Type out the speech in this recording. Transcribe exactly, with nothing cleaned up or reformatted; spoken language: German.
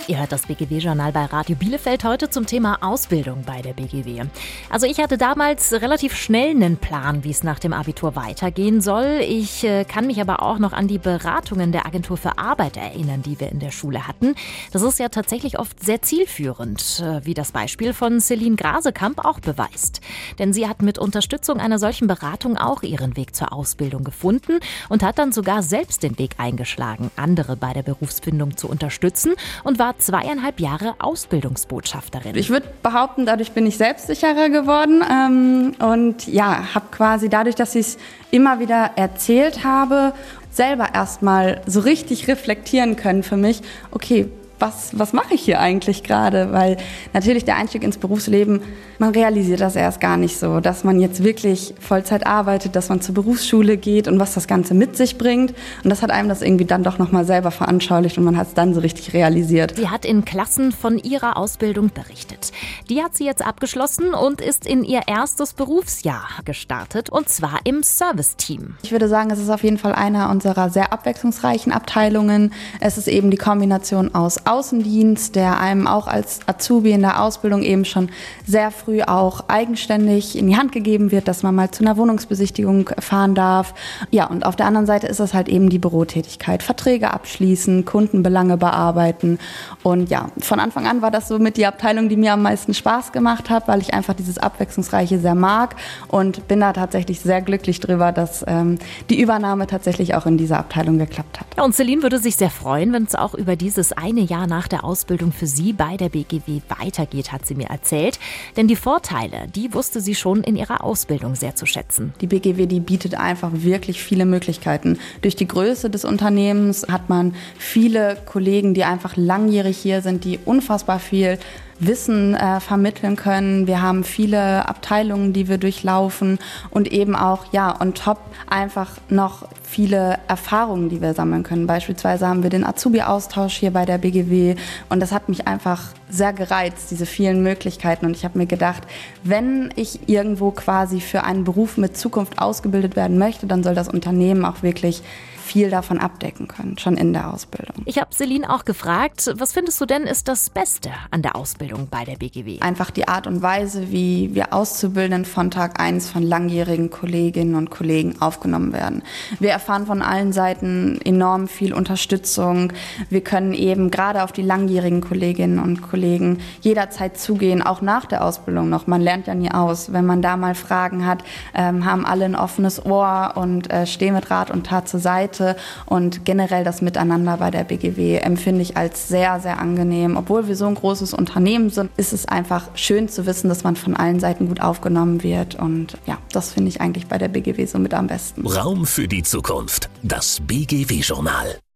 Ihr hört das B G W-Journal bei Radio Bielefeld heute zum Thema Ausbildung bei der B G W. Also ich hatte damals relativ schnell einen Plan, wie es nach dem Abitur weitergehen soll. Ich äh, kann mich aber auch noch an die Beratungen der Agentur für Arbeit erinnern, die wir in der Schule hatten. Das ist ja tatsächlich oft sehr zielführend, äh, wie das Beispiel von Celine Grasekamp auch beweist. Denn sie hat mit Unterstützung einer solchen Beratung auch ihren Weg zur Ausbildung gefunden und hat dann sogar selbst den Weg eingeschlagen, andere bei der Berufsfindung zu unterstützen und war zweieinhalb Jahre Ausbildungsbotschafterin. Ich würde behaupten, dadurch bin ich selbstsicherer geworden ähm, und ja, habe quasi dadurch, dass ich es immer wieder erzählt habe, selber erstmal so richtig reflektieren können für mich, okay, was, was mache ich hier eigentlich gerade? Weil natürlich der Einstieg ins Berufsleben, man realisiert das erst gar nicht so, dass man jetzt wirklich Vollzeit arbeitet, dass man zur Berufsschule geht und was das Ganze mit sich bringt. Und das hat einem das irgendwie dann doch nochmal selber veranschaulicht und man hat es dann so richtig realisiert. Sie hat in Klassen von ihrer Ausbildung berichtet. Die hat sie jetzt abgeschlossen und ist in ihr erstes Berufsjahr gestartet, und zwar im Serviceteam. Ich würde sagen, es ist auf jeden Fall einer unserer sehr abwechslungsreichen Abteilungen. Es ist eben die Kombination aus Außendienst, der einem auch als Azubi in der Ausbildung eben schon sehr früh auch eigenständig in die Hand gegeben wird, dass man mal zu einer Wohnungsbesichtigung fahren darf. Ja, und auf der anderen Seite ist es halt eben die Bürotätigkeit. Verträge abschließen, Kundenbelange bearbeiten. Und ja, von Anfang an war das so mit die Abteilung, die mir am meisten Spaß gemacht hat, weil ich einfach dieses Abwechslungsreiche sehr mag und bin da tatsächlich sehr glücklich drüber, dass ähm, die Übernahme tatsächlich auch in dieser Abteilung geklappt hat. Ja, und Celine würde sich sehr freuen, wenn es auch über dieses eine Jahr nach der Ausbildung für sie bei der B G W weitergeht, hat sie mir erzählt. Denn die Vorteile, die wusste sie schon in ihrer Ausbildung sehr zu schätzen. Die B G W, die bietet einfach wirklich viele Möglichkeiten. Durch die Größe des Unternehmens hat man viele Kollegen, die einfach langjährig hier sind, die unfassbar viel Wissen äh, vermitteln können. Wir haben viele Abteilungen, die wir durchlaufen und eben auch, ja, on top einfach noch viele Erfahrungen, die wir sammeln können. Beispielsweise haben wir den Azubi-Austausch hier bei der B G W und das hat mich einfach sehr gereizt, diese vielen Möglichkeiten. Und ich habe mir gedacht, wenn ich irgendwo quasi für einen Beruf mit Zukunft ausgebildet werden möchte, dann soll das Unternehmen auch wirklich viel davon abdecken können, schon in der Ausbildung. Ich habe Celine auch gefragt, was findest du denn ist das Beste an der Ausbildung bei der B G W? Einfach die Art und Weise, wie wir Auszubildenden von Tag eins von langjährigen Kolleginnen und Kollegen aufgenommen werden. Wir erfahren von allen Seiten enorm viel Unterstützung. Wir können eben gerade auf die langjährigen Kolleginnen und Kollegen jederzeit zugehen, auch nach der Ausbildung noch. Man lernt ja nie aus. Wenn man da mal Fragen hat, ähm, haben alle ein offenes Ohr und äh, stehen mit Rat und Tat zur Seite. Und generell das Miteinander bei der B G W empfinde ich als sehr, sehr angenehm. Obwohl wir so ein großes Unternehmen sind, ist es einfach schön zu wissen, dass man von allen Seiten gut aufgenommen wird. Und ja, das finde ich eigentlich bei der B G W so mit am besten. Raum für die Zukunft. Das B G W-Journal.